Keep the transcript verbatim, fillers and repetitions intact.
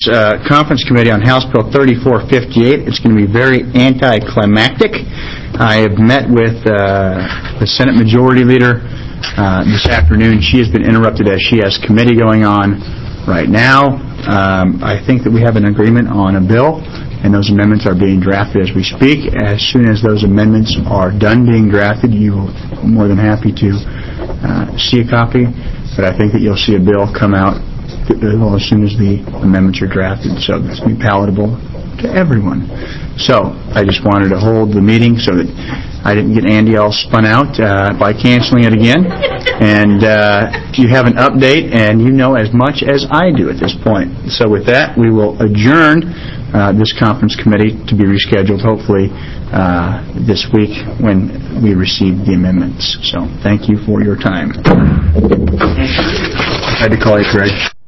Uh, Conference Committee on House Bill thirty-four fifty-eight. It's going to be very anticlimactic. I have met with uh, the Senate Majority Leader uh, this afternoon. She has been interrupted as she has committee going on right now. Um, I think that we have an agreement on a bill, and those amendments are being drafted as we speak. As soon as those amendments are done being drafted, you will be more than happy to uh, see a copy. But I think that you'll see a bill come out well, as soon as the amendments are drafted, so it's be palatable to everyone. So I just wanted to hold the meeting so that I didn't get Andy all spun out uh, by canceling it again. And uh, you have an update, and you know as much as I do at this point. So with that, we will adjourn uh, this conference committee to be rescheduled, hopefully uh, this week when we receive the amendments. So thank you for your time. I had to call you, Craig.